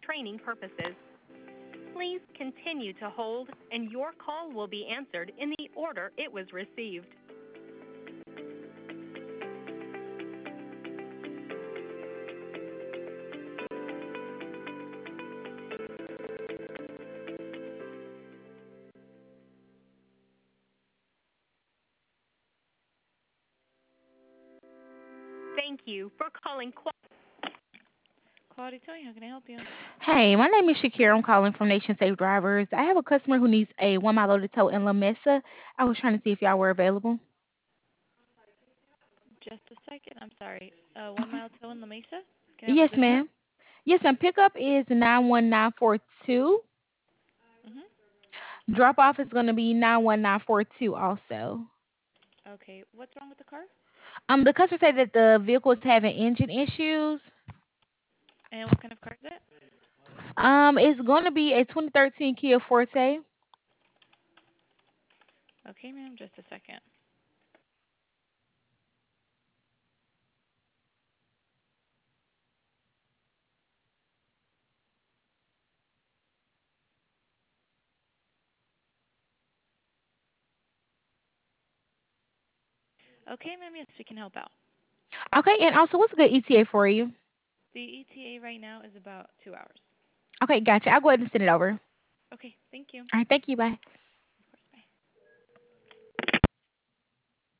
training purposes. Please continue to hold, and your call will be answered in the order it was received. Thank you for calling Quality Towing. How can I help you? Hey, my name is Shakira. I'm calling from Nation Safe Drivers. I have a customer who needs a 1 mile loaded tow in La Mesa. I was trying to see if y'all were available. Just a second. I'm sorry. 1 mile tow in La Mesa? Can I have the Yes, zip code? ma'am. Yes, ma'am. Pickup is 91942. Mm-hmm. Drop off is going to be 91942 also. Okay. What's wrong with the car? The customer said that the vehicle is having engine issues. And what kind of car is it? It's going to be a 2013 Kia Forte. Okay, ma'am. Just a second. Okay, ma'am. Yes, we can help out. Okay, and also, what's a good ETA for you? The ETA right now is about 2 hours. Okay, gotcha. I'll go ahead and send it over. Okay. Thank you. All right, thank you. Bye.